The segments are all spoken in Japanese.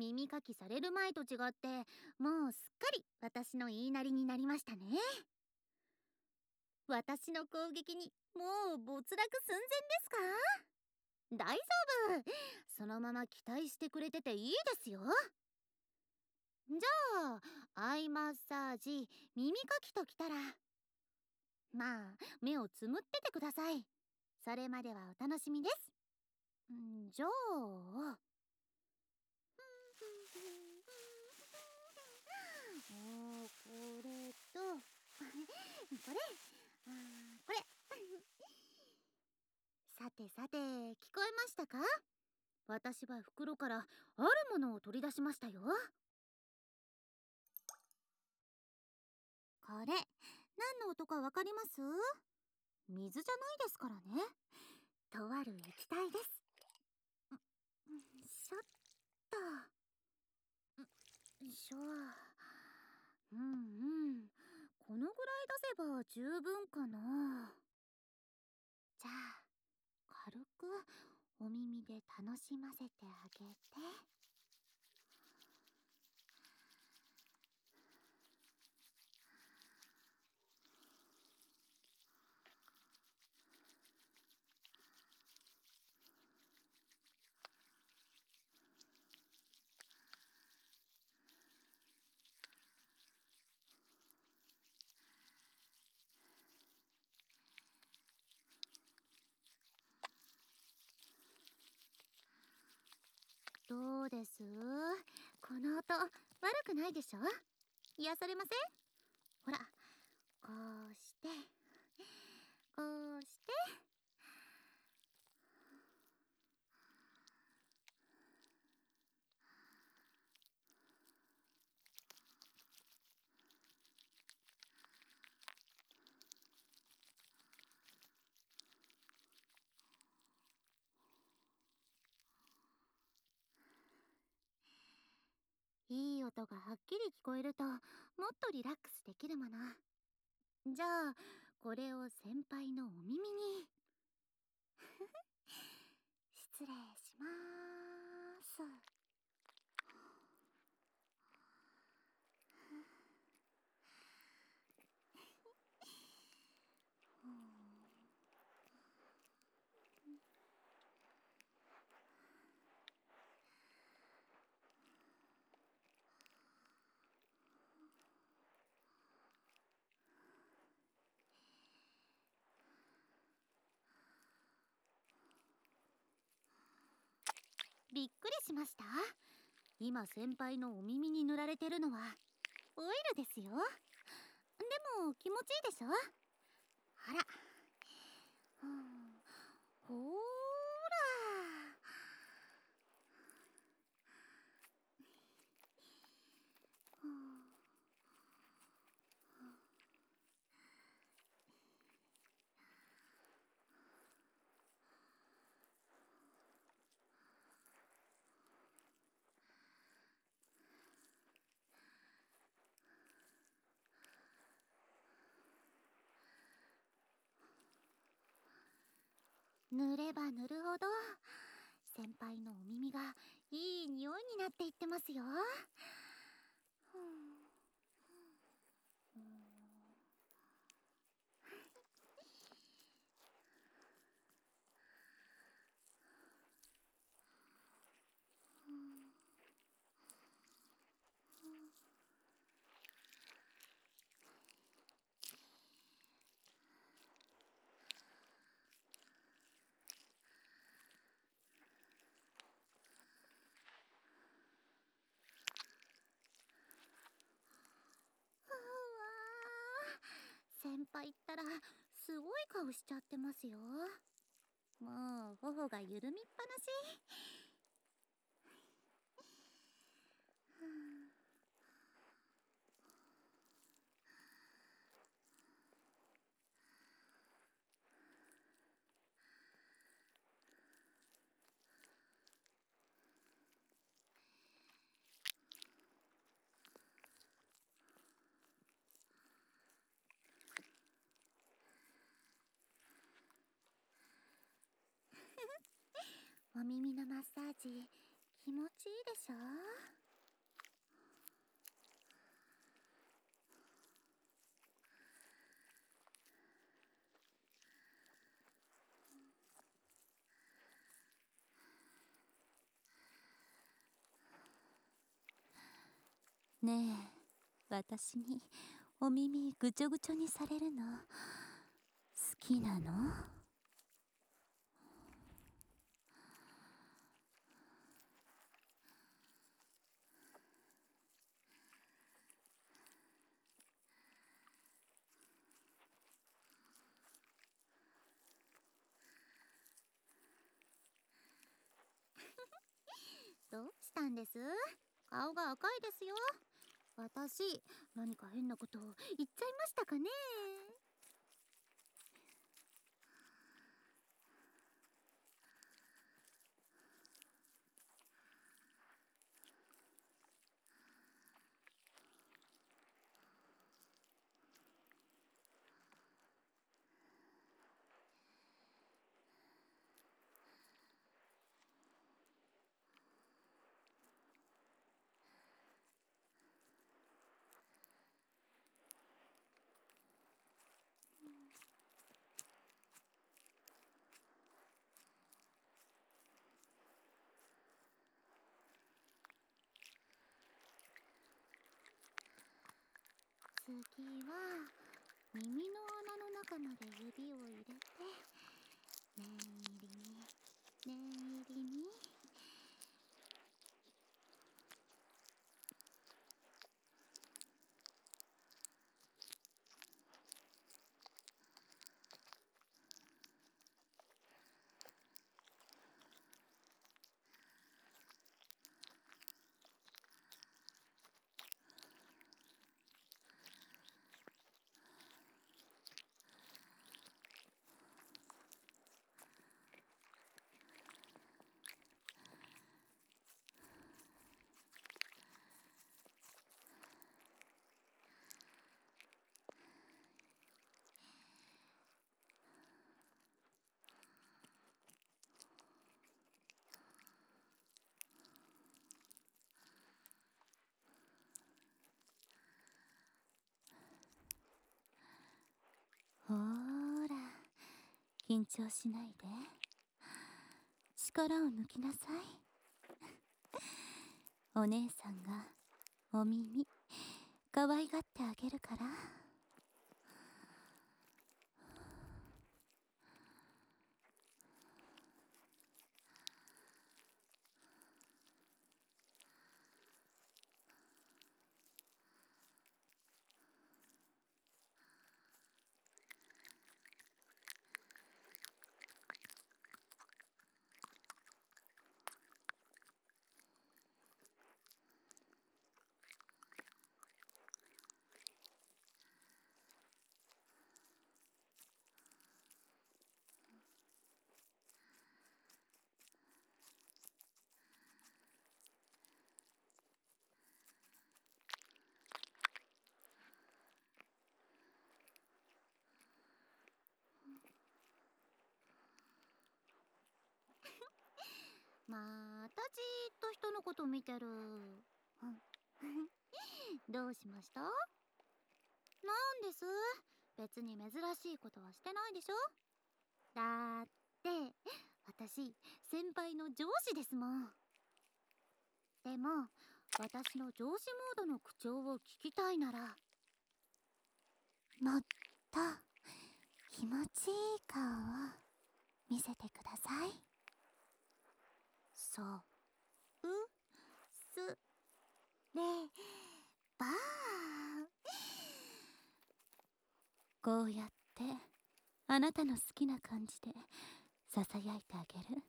耳かきされる前と違って、もうすっかり私の言いなりになりましたね。私の攻撃にもう没落寸前ですか？大丈夫、そのまま期待してくれてていいですよ。じゃあアイマッサージ、耳かきときたら、まあ目をつむっててください。それまではお楽しみです。じゃあこれとこれ、これさてさて、聞こえましたか？私は袋からあるものを取り出しましたよ。これ、何の音かわかります？水じゃないですからね。とある液体です。しょっと。しょ。このぐらい出せば十分かな。じゃあ、軽くお耳で楽しませてあげて。どうです？この音悪くないでしょ？癒されません？ほら、こうしてこうして。いい音がはっきり聞こえるともっとリラックスできるもの。じゃあこれを先輩のお耳に。失礼しまーす。びっくりしました？今先輩のお耳に塗られてるのはオイルですよ。でも気持ちいいでしょ？ほら、ほーら。塗れば塗るほど先輩のお耳がいい匂いになっていってますよ。先輩ったらすごい顔しちゃってますよ。もう頬が緩みっぱなし。お耳のマッサージ気持ちいいでしょ。 ねえ、私にお耳ぐちょぐちょにされるの好きなの？ どうしたんです？顔が赤いですよ。私、何か変なことを言っちゃいましたかね。次は耳の穴の中まで指を入れて、念入りに念入りに。 ほーら、緊張しないで。力を抜きなさい。お姉さんがお耳可愛がってあげるから。 またじーっと人のこと見てる。どうしました？なんです？別に珍しいことはしてないでしょ。だって私先輩の上司ですもん。でも私の上司モードの口調を聞きたいなら、 もっと気持ちいい顔を見せてください。 そうすればこうやってあなたの好きな感じでささやいてあげる。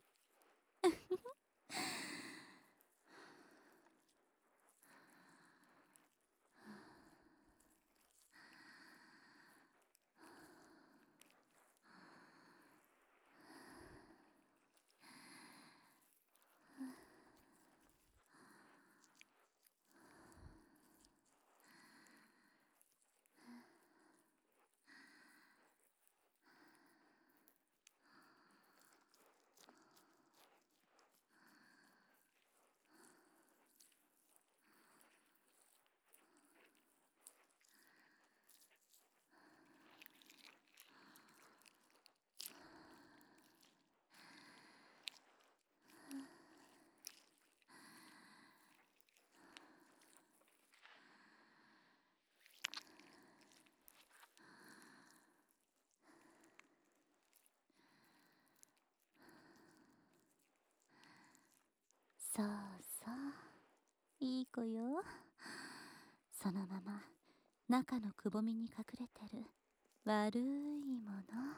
そのまま中のくぼみに隠れてる悪いもの。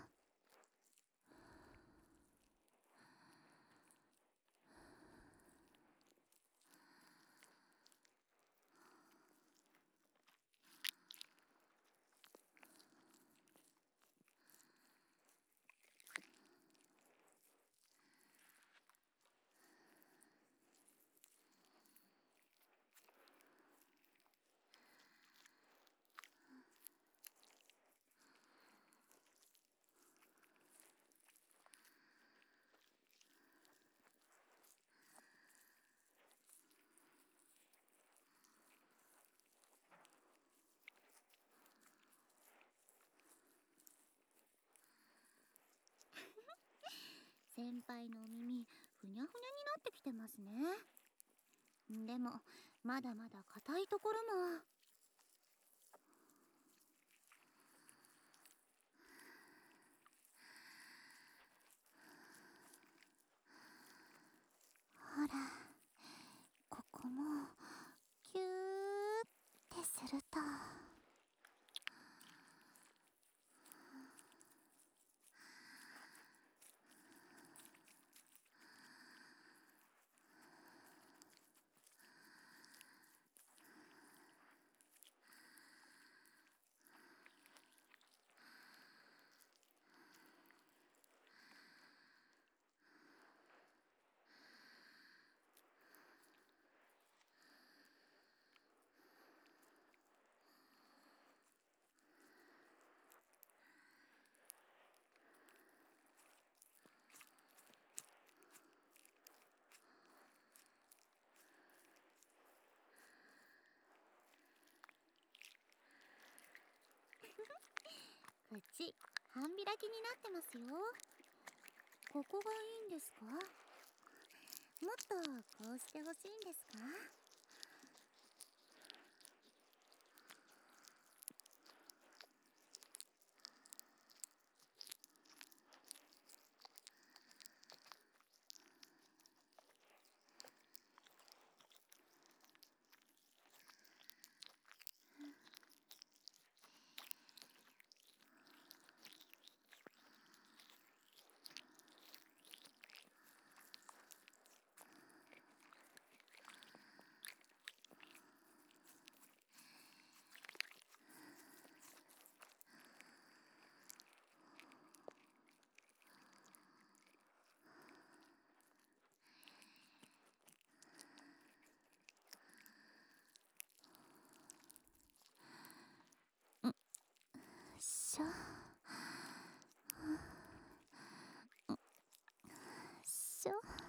先輩のお耳ふにゃふにゃになってきてますね。でもまだまだ硬いところも。ほら、ここもキューってすると。口半開きになってますよ。ここがいいんですか？もっとこうしてほしいんですか？しょしょ。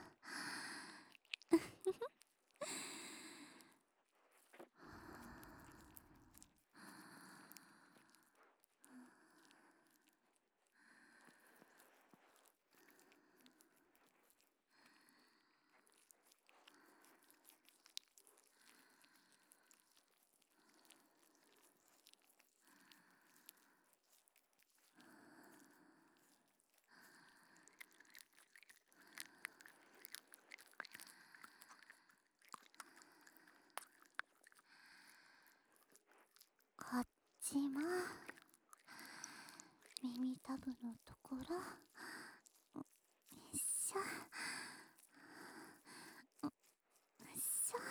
こっちも耳たぶのところ。よいしょよいしょ。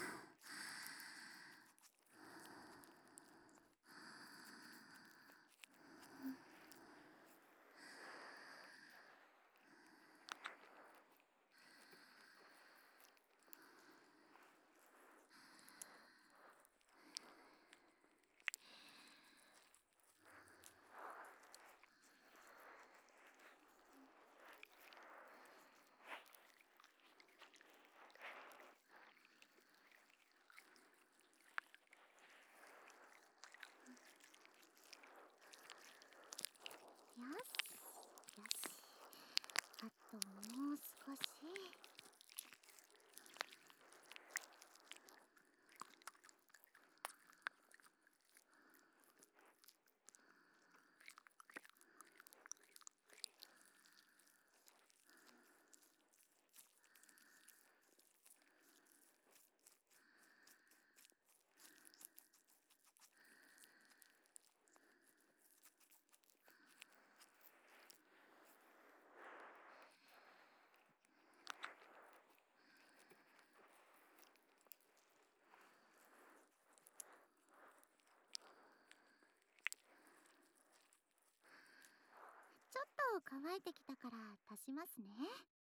乾いてきたから足しますね。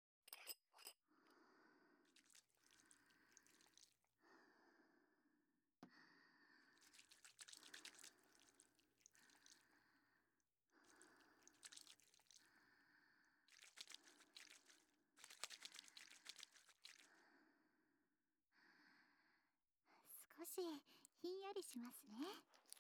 少しひんやりしますね。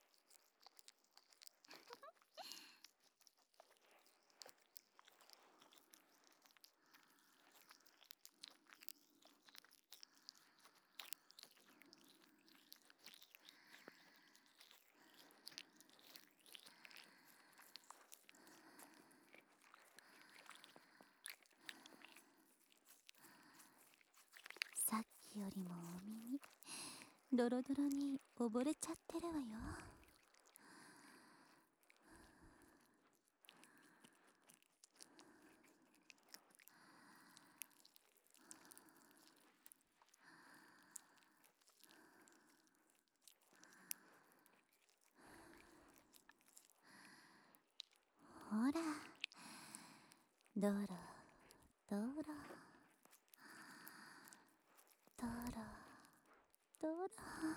さっきよりもお耳ドロドロに溺れちゃってるわよ。ほら、ドロドロドロドロ。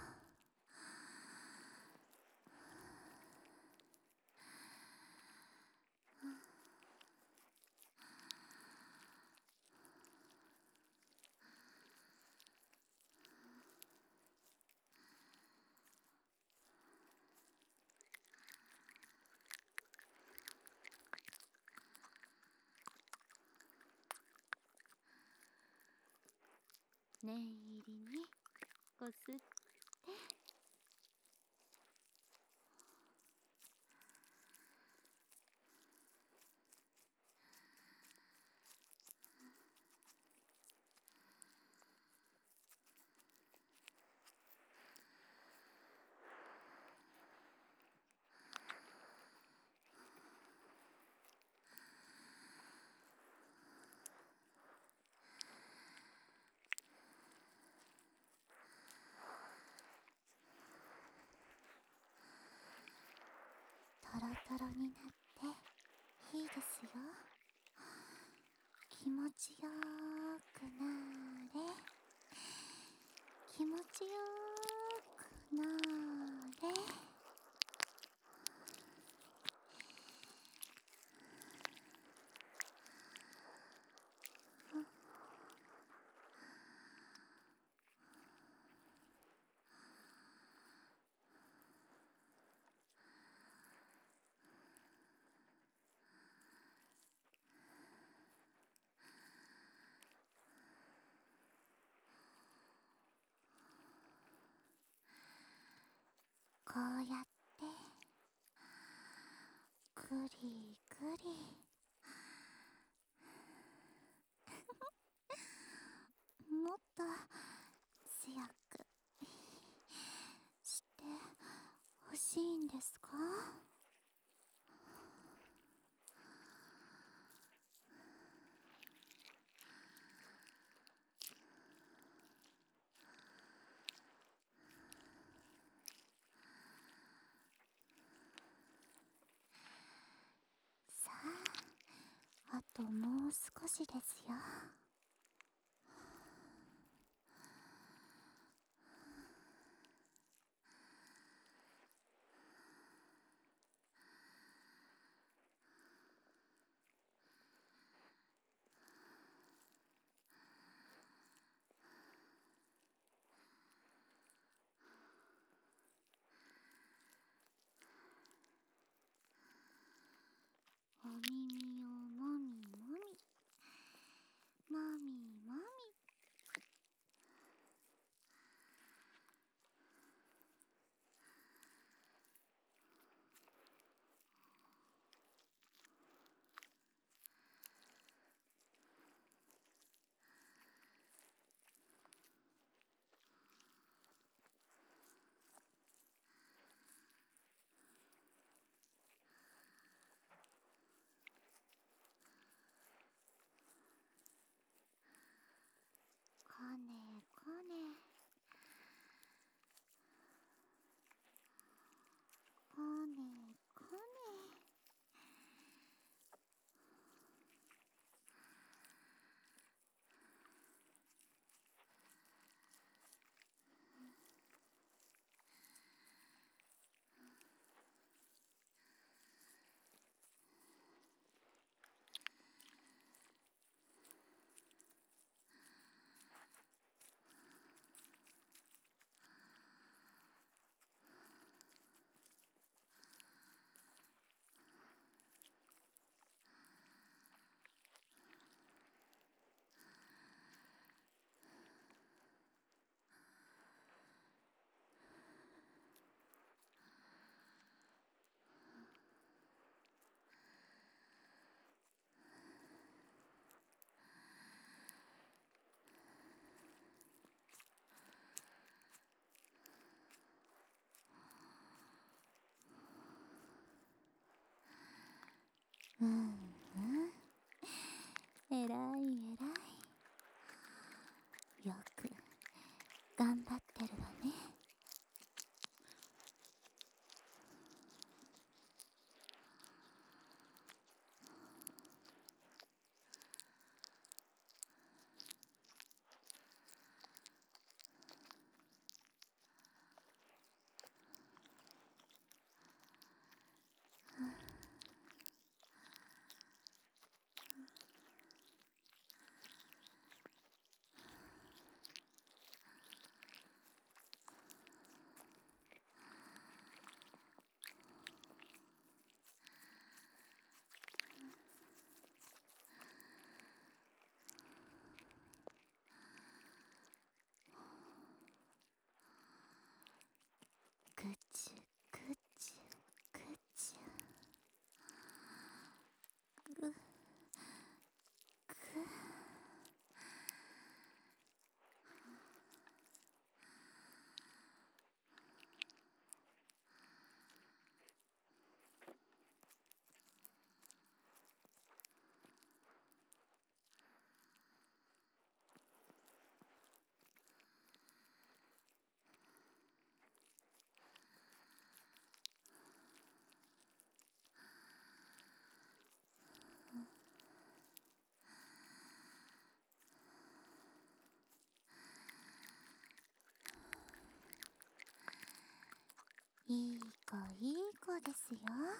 念入りにこすって。 トロトロになっていいですよ。気持ちよくなれ、気持ちよくなれ。こうやってくりくりもっと強くしてほしいんですか？さあ、あともう少しですよ。 お耳をもみもみも頑張ってるわね。ぐちゅぐちゅぐちゅぐぐいい子いい子ですよ。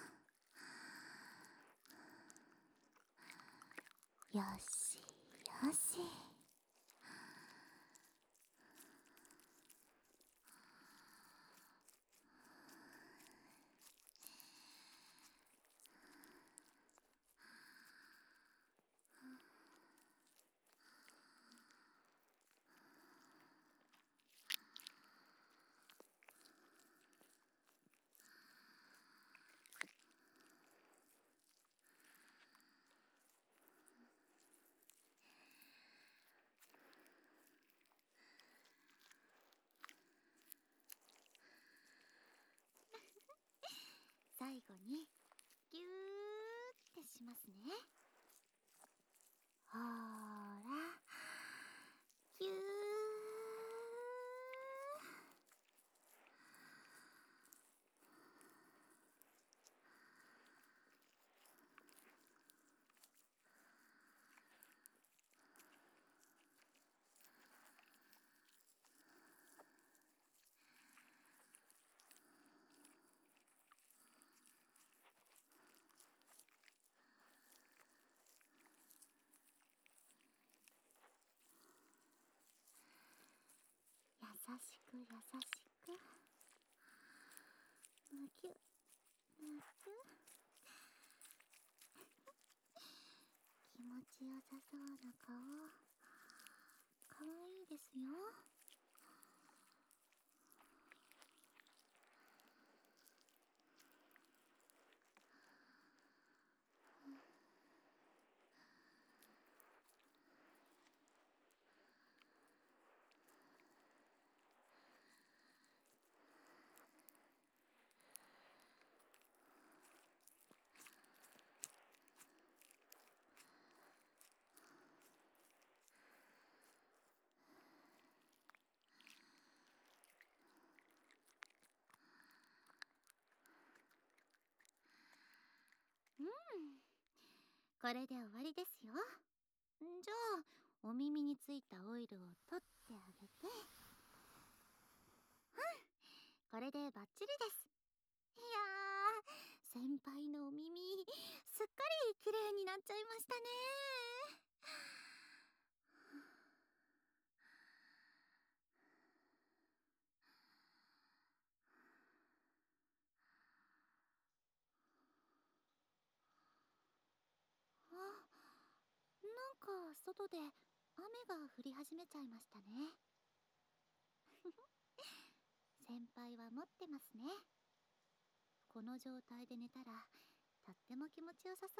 よしよし。最後にギューってしますね。ほーらギュー。優しく優しくむぎゅむぎゅ。気持ちよさそうな顔、かわいいですよ。これで終わりですよ。じゃあお耳についたオイルを取ってあげて。これでバッチリです。いやー、先輩のお耳すっかり綺麗になっちゃいましたね。あ、なんか外で雨が降り始めちゃいましたね。先輩は持ってますね。この状態で寝たらとっても気持ちよさそう。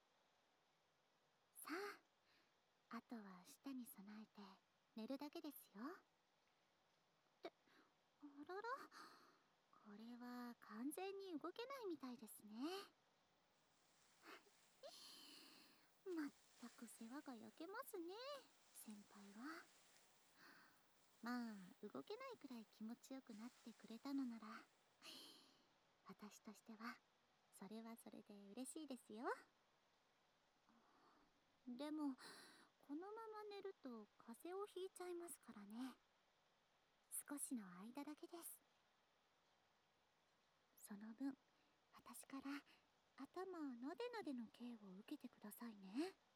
さあ、あとは舌に備えて寝るだけですよ。って、あらら、これは完全に動けないみたいですね。まったく世話が焼けますね、先輩は。 まあ動けないくらい気持ちよくなってくれたのなら、私としてはそれはそれで嬉しいですよ。でもこのまま寝ると風邪をひいちゃいますからね。少しの間だけです。その分私から頭のでのでのケアを受けてくださいね。